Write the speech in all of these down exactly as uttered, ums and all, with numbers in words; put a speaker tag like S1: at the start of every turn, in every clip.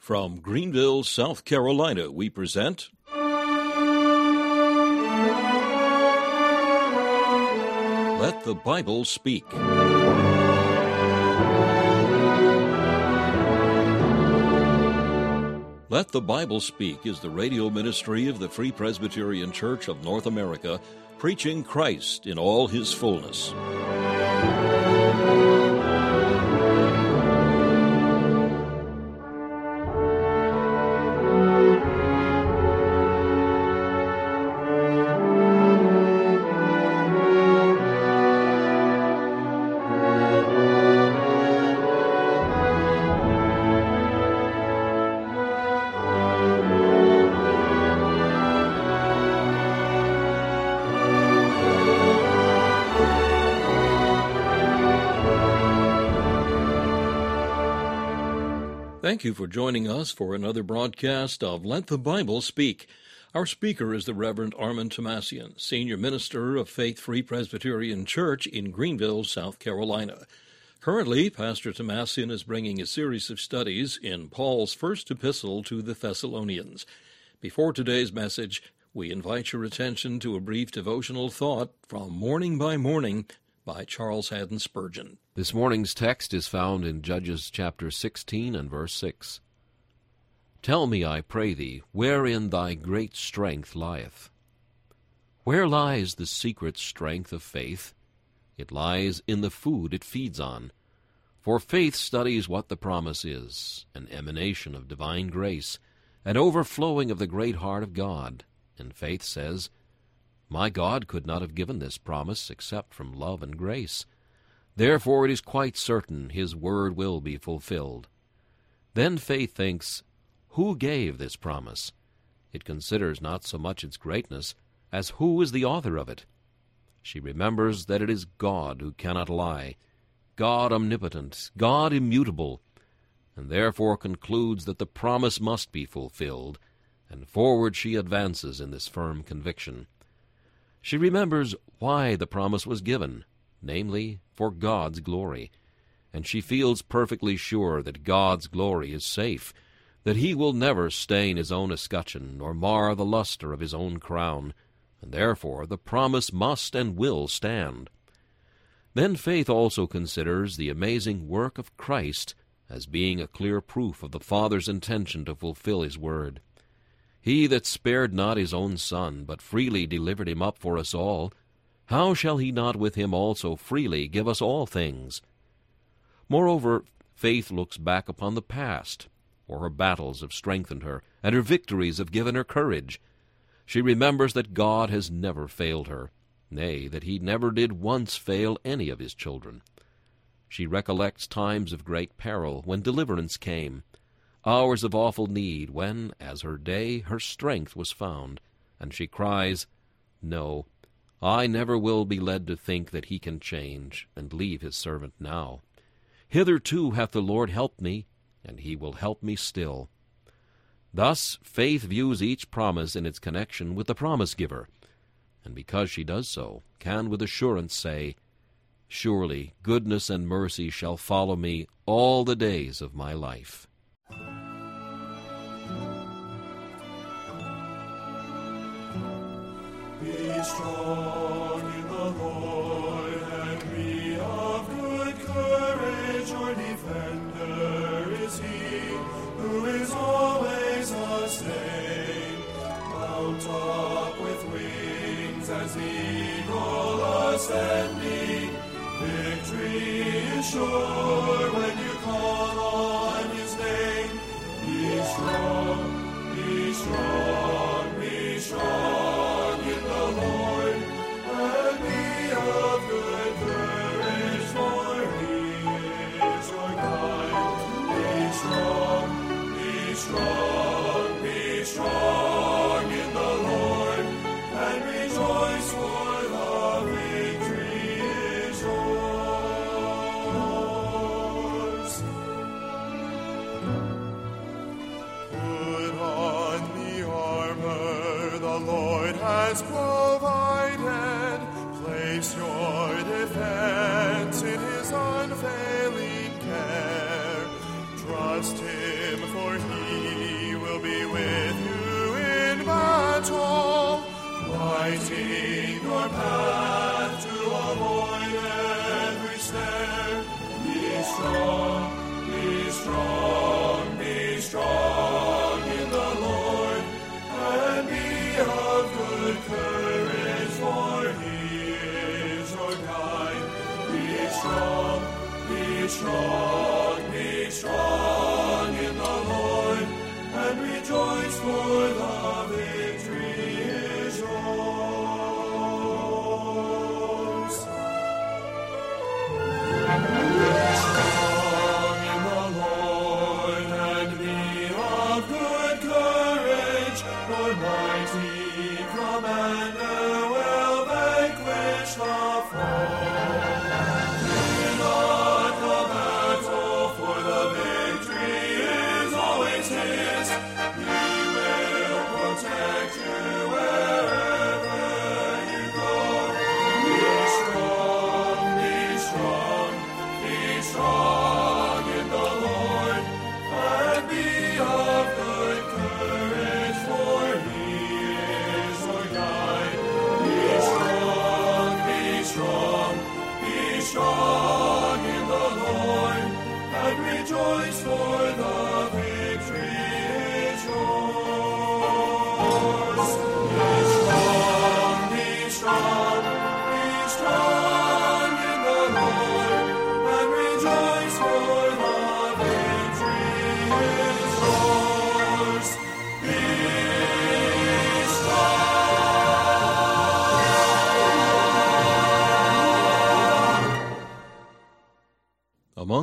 S1: From Greenville, South Carolina, we present Let the Bible Speak. Let the Bible Speak is the radio ministry of the Free Presbyterian Church of North America, preaching Christ in all his fullness. Thank you for joining us for another broadcast of Let the Bible Speak. Our speaker is the Reverend Armand Tomasian, Senior Minister of Faith Free Presbyterian Church in Greenville, South Carolina. Currently, Pastor Tomasian is bringing a series of studies in Paul's first epistle to the Thessalonians. Before today's message, we invite your attention to a brief devotional thought from Morning by Morning by Charles Haddon Spurgeon.
S2: This morning's text is found in Judges chapter sixteen and verse six. Tell me, I pray thee, wherein thy great strength lieth. Where lies the secret strength of faith? It lies in the food it feeds on. For faith studies what the promise is, an emanation of divine grace, an overflowing of the great heart of God. And faith says, my God could not have given this promise except from love and grace. Therefore it is quite certain his word will be fulfilled. Then faith thinks, who gave this promise? It considers not so much its greatness as who is the author of it. She remembers that it is God who cannot lie, God omnipotent, God immutable, and therefore concludes that the promise must be fulfilled, and forward she advances in this firm conviction. She remembers why the promise was given, namely, for God's glory, and she feels perfectly sure that God's glory is safe, that he will never stain his own escutcheon nor mar the luster of his own crown, and therefore the promise must and will stand. Then faith also considers the amazing work of Christ as being a clear proof of the Father's intention to fulfill his word. He that spared not his own Son, but freely delivered him up for us all, how shall he not with him also freely give us all things? Moreover, faith looks back upon the past, for her battles have strengthened her, and her victories have given her courage. She remembers that God has never failed her, nay, that he never did once fail any of his children. She recollects times of great peril, when deliverance came, hours of awful need, when, as her day, her strength was found, and she cries, no, I never will be led to think that he can change, and leave his servant now. Hitherto hath the Lord helped me, and he will help me still. Thus faith views each promise in its connection with the promise-giver, and because she does so, can with assurance say, surely goodness and mercy shall follow me all the days of my life.
S3: Be strong in the Lord, and be of good courage. Your defender is he, who is always the same. Mount up with wings as eagle ascending. Victory is sure when you call on his name. Be strong, be strong, be strong. Lord, and be of good courage, for he is your guide. Be strong, be strong, be strong in the Lord, and rejoice, for the victory is yours. Put on the armor the Lord has provided. Place your defense in his unfailing care. Trust him, for he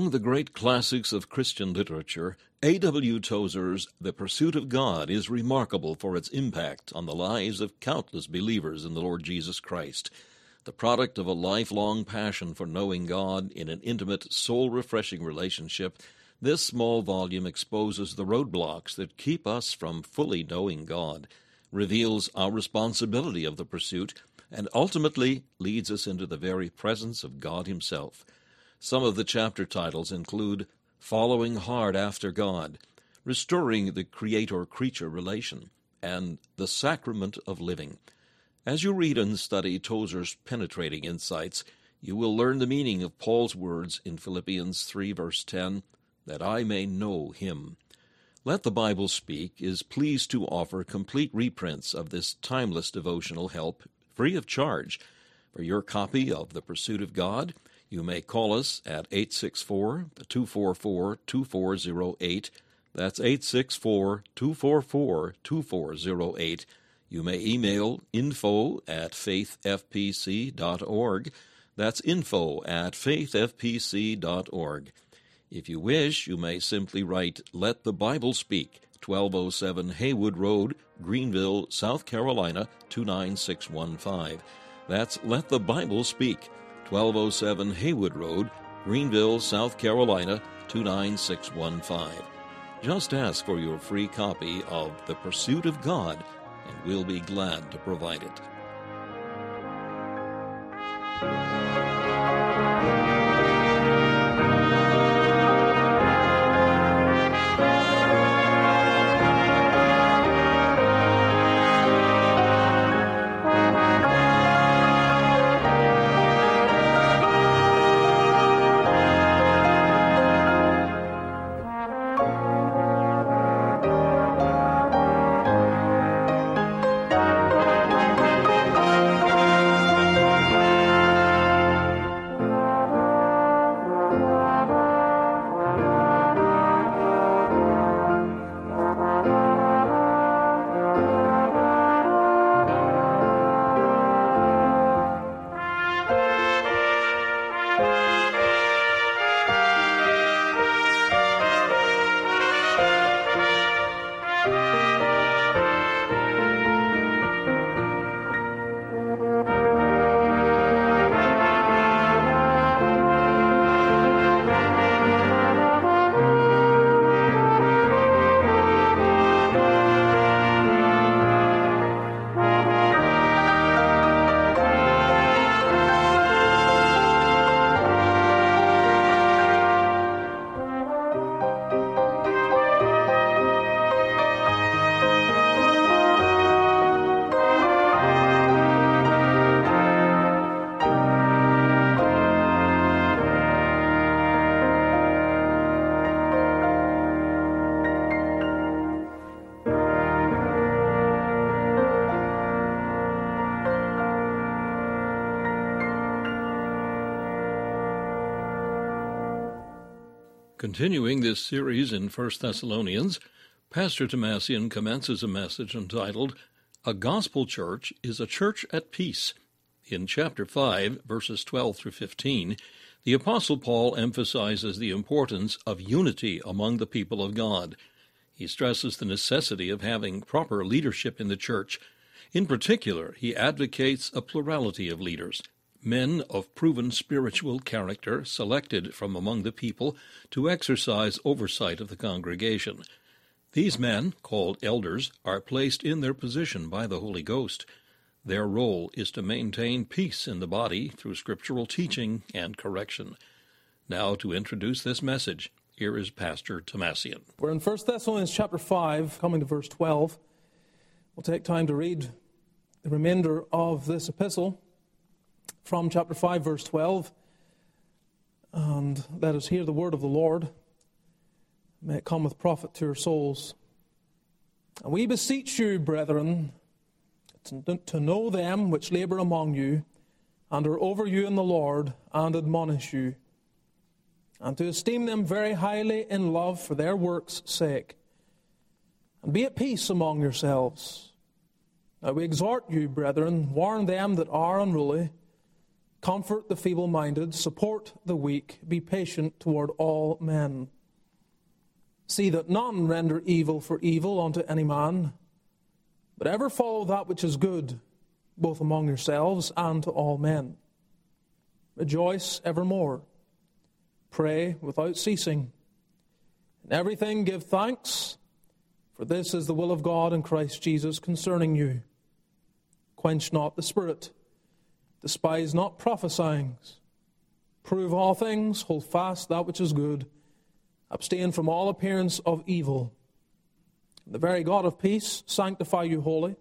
S1: Among the great classics of Christian literature, A W Tozer's The Pursuit of God is remarkable for its impact on the lives of countless believers in the Lord Jesus Christ. The product of a lifelong passion for knowing God in an intimate, soul-refreshing relationship, this small volume exposes the roadblocks that keep us from fully knowing God, reveals our responsibility of the pursuit, and ultimately leads us into the very presence of God Himself. Some of the chapter titles include Following Hard After God, Restoring the Creator-Creature Relation, and The Sacrament of Living. As you read and study Tozer's penetrating insights, you will learn the meaning of Paul's words in Philippians three, verse ten, that I may know Him. Let the Bible Speak is pleased to offer complete reprints of this timeless devotional help free of charge. For your copy of The Pursuit of God, you may call us at eight six four, two four four, two four zero eight. That's eight six four, two four four, two four zero eight. You may email info at faith f p c dot org. That's info at faith f p c dot org. If you wish, you may simply write Let the Bible Speak, twelve oh seven Haywood Road, Greenville, South Carolina, two nine six one five. That's Let the Bible Speak, twelve oh seven Haywood Road, Greenville, South Carolina, two nine six one five. Just ask for your free copy of The Pursuit of God, and we'll be glad to provide it. Continuing this series in First Thessalonians, Pastor Tomasian commences a message entitled, A Gospel Church is a Church at Peace. In chapter five, verses twelve through fifteen, the Apostle Paul emphasizes the importance of unity among the people of God. He stresses the necessity of having proper leadership in the church. In particular, he advocates a plurality of leaders, men of proven spiritual character selected from among the people to exercise oversight of the congregation. These men, called elders, are placed in their position by the Holy Ghost. Their role is to maintain peace in the body through scriptural teaching and correction. Now, to introduce this message, here is Pastor Tomasian.
S4: We're in First Thessalonians chapter five, coming to verse twelve. We'll take time to read the remainder of this epistle from chapter five, verse twelve. And let us hear the word of the Lord. May it come with profit to your souls. And we beseech you, brethren, to know them which labor among you, and are over you in the Lord, and admonish you, and to esteem them very highly in love for their works' sake. And be at peace among yourselves. Now we exhort you, brethren, warn them that are unruly, Comfort the feeble-minded, support the weak, be patient toward all men. See that none render evil for evil unto any man, but ever follow that which is good, both among yourselves and to all men. Rejoice evermore. Pray without ceasing. In everything give thanks, for this is the will of God in Christ Jesus concerning you. Quench not the spirit. Despise not prophesying. Prove all things. Hold fast that which is good. Abstain from all appearance of evil. The very God of peace sanctify you wholly.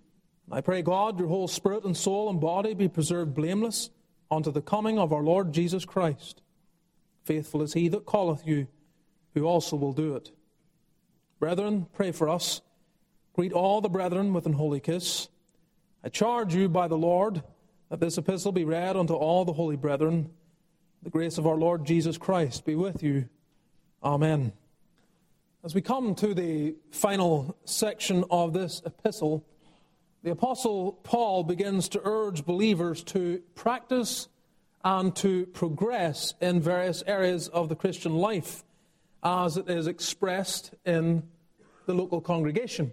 S4: I pray God your whole spirit and soul and body be preserved blameless unto the coming of our Lord Jesus Christ. Faithful is he that calleth you, who also will do it. Brethren, pray for us. Greet all the brethren with an holy kiss. I charge you by the Lord that this epistle be read unto all the holy brethren. The grace of our Lord Jesus Christ be with you. Amen. As we come to the final section of this epistle, the Apostle Paul begins to urge believers to practice and to progress in various areas of the Christian life as it is expressed in the local congregation.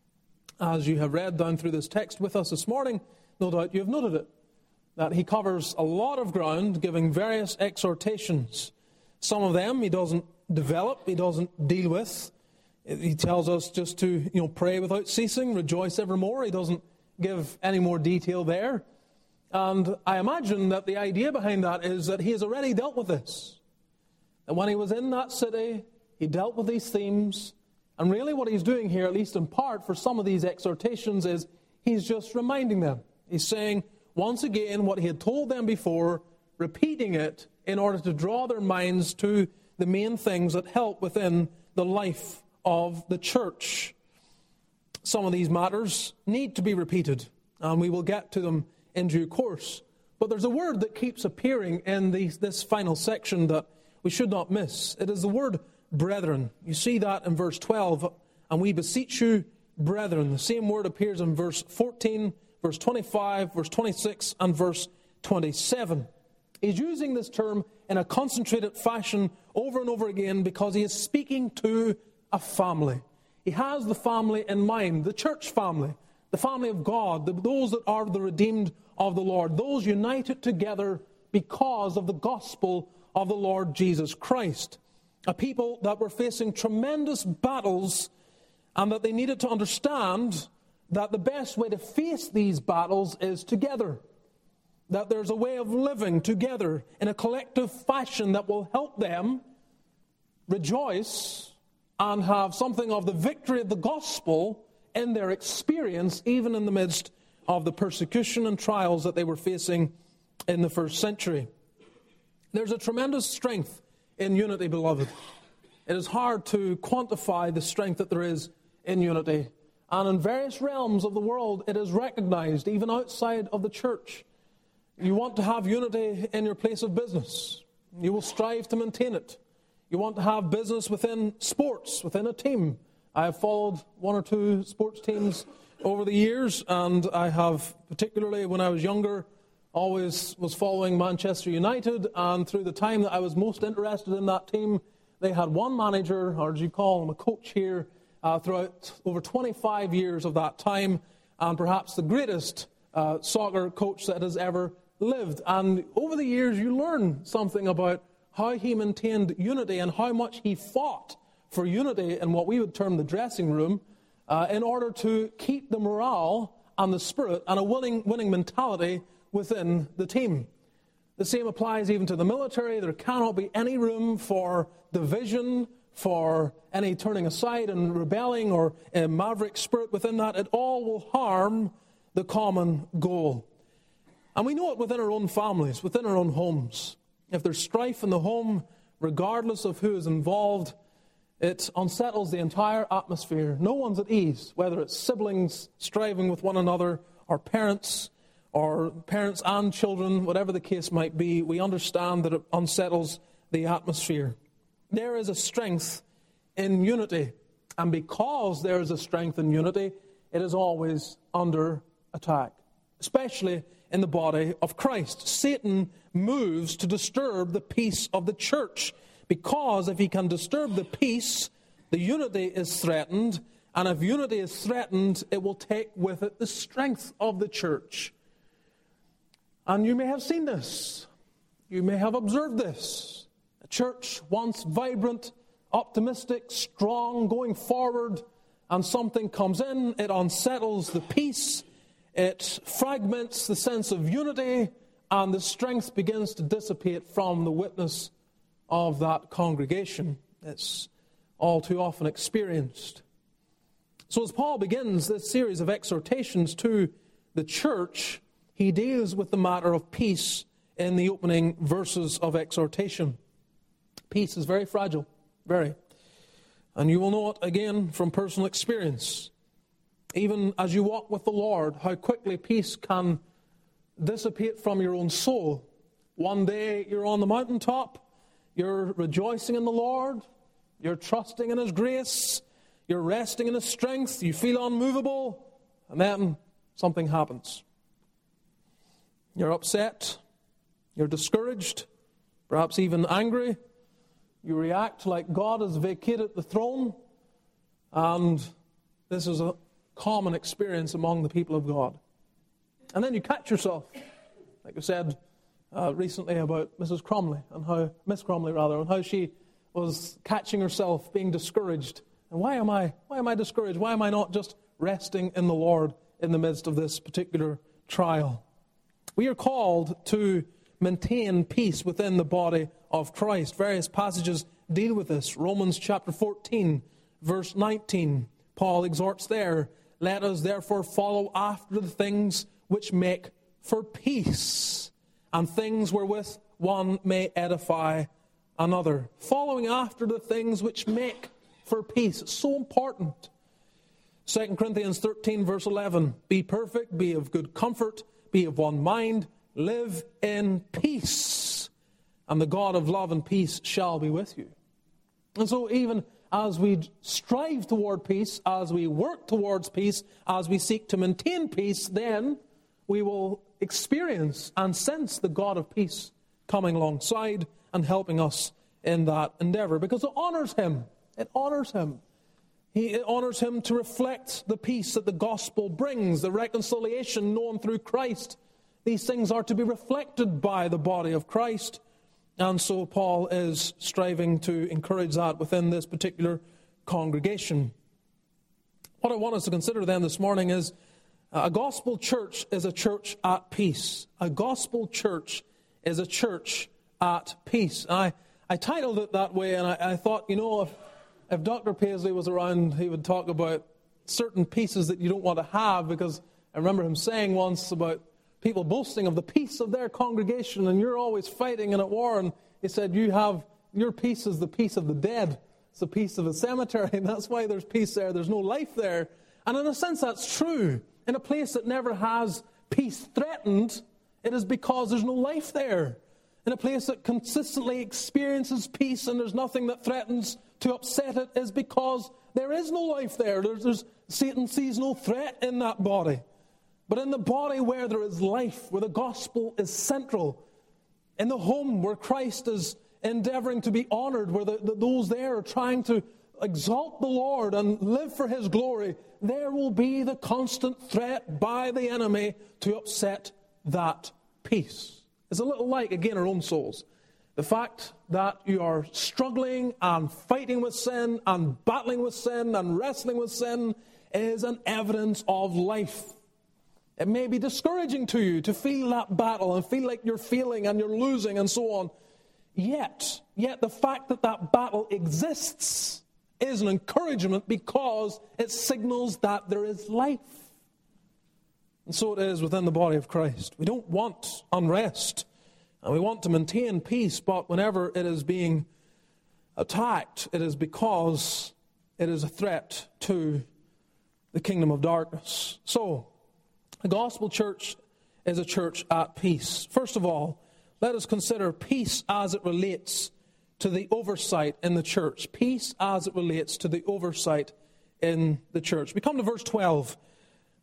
S4: As you have read down through this text with us this morning, no doubt you have noted it, that he covers a lot of ground, giving various exhortations. Some of them he doesn't develop, he doesn't deal with. He tells us just to, you know, pray without ceasing, rejoice evermore. He doesn't give any more detail there. And I imagine that the idea behind that is that he has already dealt with this. And when he was in that city, he dealt with these themes. And really what he's doing here, at least in part for some of these exhortations, is he's just reminding them. He's saying, once again, what he had told them before, repeating it in order to draw their minds to the main things that help within the life of the church. Some of these matters need to be repeated, and we will get to them in due course. But there's a word that keeps appearing in these, this final section that we should not miss. It is the word brethren. You see that in verse twelve, and we beseech you, brethren. The same word appears in verse fourteen, verse twenty-five, verse twenty-six, and verse twenty-seven. He's using this term in a concentrated fashion over and over again because he is speaking to a family. He has the family in mind, the church family, the family of God, the, those that are the redeemed of the Lord, those united together because of the gospel of the Lord Jesus Christ. A people that were facing tremendous battles and that they needed to understand that the best way to face these battles is together. That there's a way of living together in a collective fashion that will help them rejoice and have something of the victory of the gospel in their experience, even in the midst of the persecution and trials that they were facing in the first century. There's a tremendous strength in unity, beloved. It is hard to quantify the strength that there is in unity. And in various realms of the world, it is recognized, even outside of the church. You want to have unity in your place of business. You will strive to maintain it. You want to have business within sports, within a team. I have followed one or two sports teams over the years, and I have, particularly when I was younger, always was following Manchester United, and through the time that I was most interested in that team, they had one manager, or as you call him, a coach here, uh, throughout over twenty-five years of that time, and perhaps the greatest uh, soccer coach that has ever lived. And over the years, you learn something about how he maintained unity and how much he fought for unity in what we would term the dressing room uh, in order to keep the morale and the spirit and a winning, winning mentality within the team. The same applies even to the military. There cannot be any room for division, for any turning aside and rebelling or a maverick spirit within that. It all will harm the common goal. And we know it within our own families, within our own homes. If there's strife in the home, regardless of who is involved, it unsettles the entire atmosphere. No one's at ease, whether it's siblings striving with one another, or parents, or parents and children, whatever the case might be. We understand that it unsettles the atmosphere. There is a strength in unity, and because there is a strength in unity, it is always under attack. especially in the body of Christ. Satan moves to disturb the peace of the church, because if he can disturb the peace, the unity is threatened, and if unity is threatened, it will take with it the strength of the church. And you may have seen this. You may have observed this. A church once vibrant, optimistic, strong, going forward, and something comes in, it unsettles the peace, it fragments the sense of unity, and the strength begins to dissipate from the witness of that congregation. It's all too often experienced. So as Paul begins this series of exhortations to the church, he deals with the matter of peace in the opening verses of exhortation. Peace is very fragile, very. And you will know it again from personal experience. Even as you walk with the Lord, how quickly peace can dissipate from your own soul. One day you're on the mountaintop, you're rejoicing in the Lord, you're trusting in His grace, you're resting in His strength, you feel unmovable, and then something happens. You're upset, you're discouraged, perhaps even angry. You react like God has vacated the throne, and this is a common experience among the people of God. And then you catch yourself, like I said uh, recently about Missus Cromley, and how, Miss Cromley rather, and how she was catching herself being discouraged. And why am I, why am I discouraged? Why am I not just resting in the Lord in the midst of this particular trial? We are called to maintain peace within the body of Christ. Various passages deal with this. Romans chapter fourteen, verse nineteen. Paul exhorts there, "Let us therefore follow after the things which make for peace, and things wherewith one may edify another." Following after the things which make for peace. It's so important. Second Corinthians thirteen, verse eleven. "Be perfect, be of good comfort, be of one mind, live in peace, and the God of love and peace shall be with you." And so even as we strive toward peace, as we work towards peace, as we seek to maintain peace, then we will experience and sense the God of peace coming alongside and helping us in that endeavor, because it honors Him. It honors Him. He, it honors Him to reflect the peace that the gospel brings, the reconciliation known through Christ. These things are to be reflected by the body of Christ. And so Paul is striving to encourage that within this particular congregation. What I want us to consider then this morning is a gospel church is a church at peace. A gospel church is a church at peace. And I, I titled it that way, and I, I thought, you know, if, if Doctor Paisley was around, he would talk about certain pieces that you don't want to have, because I remember him saying once about people boasting of the peace of their congregation, and you're always fighting and at war. And he said, you have, your peace is the peace of the dead. It's the peace of a cemetery, and that's why there's peace there. There's no life there. And in a sense, that's true. In a place that never has peace threatened, it is because there's no life there. In a place that consistently experiences peace and there's nothing that threatens to upset it, is because there is no life there. There's, there's, Satan sees no threat in that body. But in the body where there is life, where the gospel is central, in the home where Christ is endeavoring to be honored, where the, the, those there are trying to exalt the Lord and live for His glory, there will be the constant threat by the enemy to upset that peace. It's a little like, again, our own souls. The fact that you are struggling and fighting with sin and battling with sin and wrestling with sin is an evidence of life. It may be discouraging to you to feel that battle and feel like you're failing and you're losing and so on. Yet, yet the fact that that battle exists is an encouragement, because it signals that there is life. And so it is within the body of Christ. We don't want unrest, and we want to maintain peace, but whenever it is being attacked, it is because it is a threat to the kingdom of darkness. So, the gospel church is a church at peace. First of all, let us consider peace as it relates to the oversight in the church. Peace as it relates to the oversight in the church. We come to verse twelve,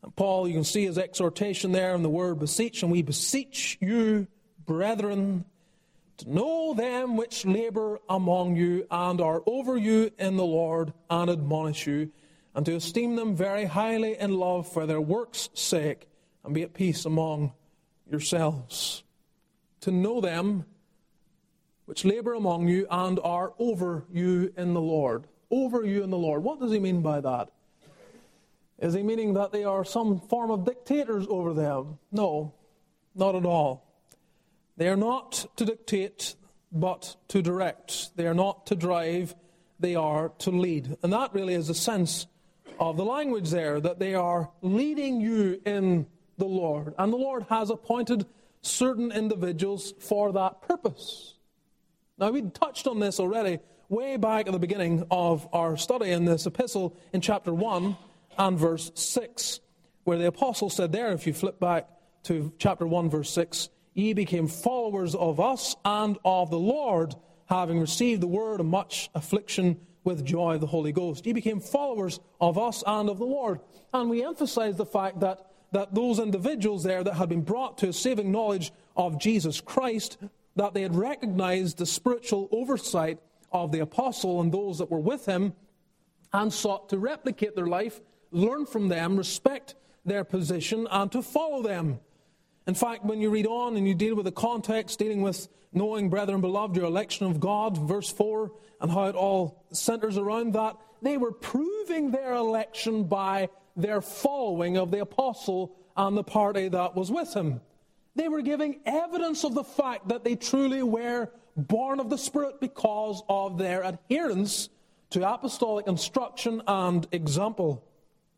S4: And Paul, you can see his exhortation there in the word beseech, and we beseech you, brethren, to know them which labor among you and are over you in the Lord, and admonish you, and to esteem them very highly in love for their works' sake, and be at peace among yourselves. To know them which labor among you and are over you in the Lord. Over you in the Lord. What does he mean by that? Is he meaning that they are some form of dictators over them? No, not at all. They are not to dictate, but to direct. They are not to drive, they are to lead. And that really is the sense of the language there, that they are leading you in the Lord. And the Lord has appointed certain individuals for that purpose. Now, we touched on this already way back at the beginning of our study in this epistle in chapter one and verse six, where the apostle said there, if you flip back to chapter one, verse six, ye became followers of us and of the Lord, having received the word of much affliction with joy of the Holy Ghost. Ye became followers of us and of the Lord. And we emphasize the fact that, that those individuals there that had been brought to a saving knowledge of Jesus Christ, that they had recognized the spiritual oversight of the apostle and those that were with him, and sought to replicate their life, learn from them, respect their position, and to follow them. In fact, when you read on and you deal with the context, dealing with knowing, brethren, beloved, your election of God, verse four, and how it all centers around that, they were proving their election by their following of the apostle and the party that was with him. They were giving evidence of the fact that they truly were born of the Spirit because of their adherence to apostolic instruction and example.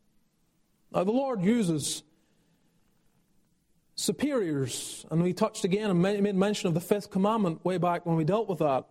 S4: Now, the Lord uses superiors, and we touched again and made mention of the fifth commandment way back when we dealt with that.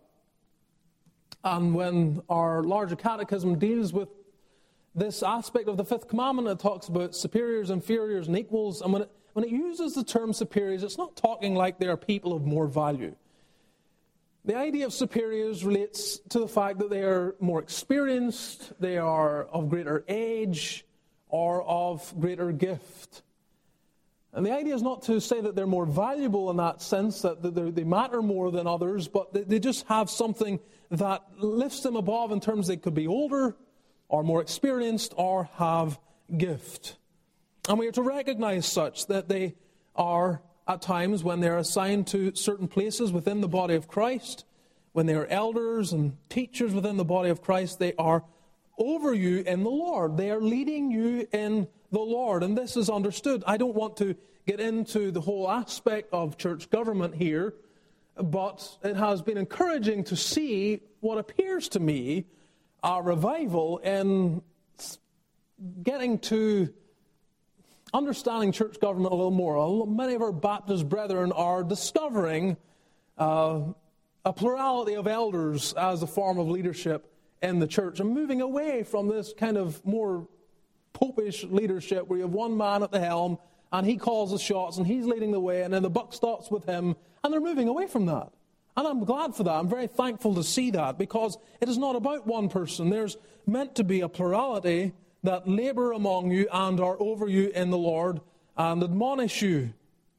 S4: And when our larger catechism deals with this aspect of the fifth commandment, it talks about superiors, inferiors, and equals. And when it, when it uses the term superiors, it's not talking like they are people of more value. The idea of superiors relates to the fact that they are more experienced, they are of greater age, or of greater gift. And the idea is not to say that they're more valuable in that sense, that they matter more than others, but they just have something that lifts them above in terms they could be older, or more experienced, or have gift. And we are to recognize such, that they are, at times, when they're assigned to certain places within the body of Christ, when they are elders and teachers within the body of Christ, they are over you in the Lord. They are leading you in the Lord. And this is understood. I don't want to get into the whole aspect of church government here, but it has been encouraging to see what appears to me a revival in getting to understanding church government a little more. Many of our Baptist brethren are discovering uh, a plurality of elders as a form of leadership in the church, and moving away from this kind of more popish leadership where you have one man at the helm and he calls the shots and he's leading the way and then the buck stops with him, and they're moving away from that. And I'm glad for that. I'm very thankful to see that, because it is not about one person. There's meant to be a plurality that labor among you and are over you in the Lord and admonish you.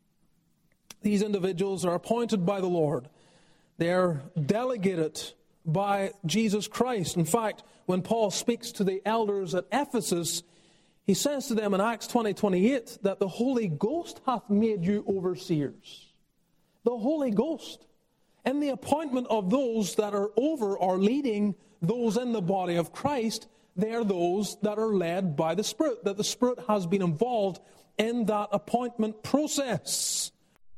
S4: These individuals are appointed by the Lord. They're delegated by Jesus Christ. In fact, when Paul speaks to the elders at Ephesus, he says to them in Acts twenty twenty-eight that the Holy Ghost hath made you overseers. The Holy Ghost. In the appointment of those that are over or leading those in the body of Christ, they are those that are led by the Spirit, that the Spirit has been involved in that appointment process.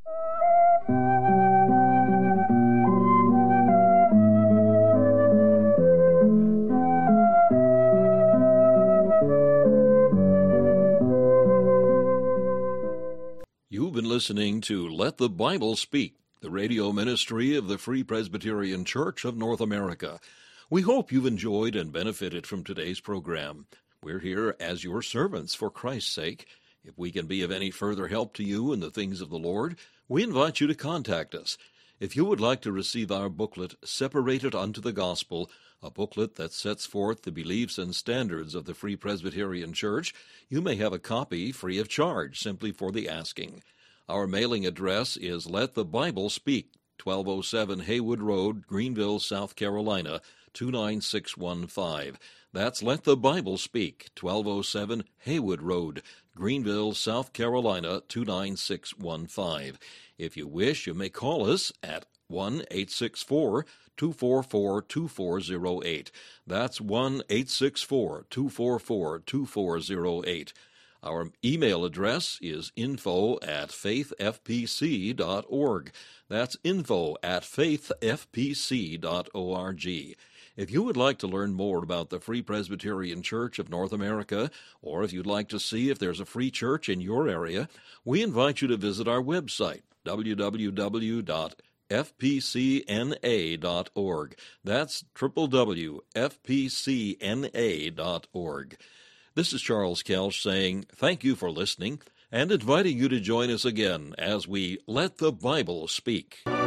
S1: You've been listening to Let the Bible Speak, the radio ministry of the Free Presbyterian Church of North America. We hope you've enjoyed and benefited from today's program. We're here as your servants for Christ's sake. If we can be of any further help to you in the things of the Lord, we invite you to contact us. If you would like to receive our booklet, Separated Unto the Gospel, a booklet that sets forth the beliefs and standards of the Free Presbyterian Church, you may have a copy free of charge, simply for the asking. Our mailing address is Let the Bible Speak, twelve oh seven Haywood Road, Greenville, South Carolina, two nine six one five. That's Let the Bible Speak, twelve oh seven Haywood Road, Greenville, South Carolina, two nine six one five. If you wish, you may call us at one eight six four, two four four, two four zero eight. That's one eight six four, two four four, two four zero eight. Our email address is info at faith f p c dot org. That's info at faith f p c dot org. If you would like to learn more about the Free Presbyterian Church of North America, or if you'd like to see if there's a free church in your area, we invite you to visit our website, w w w dot f p c n a dot org. That's w w w dot f p c n a dot org. This is Charles Kelsch saying thank you for listening and inviting you to join us again as we Let the Bible Speak.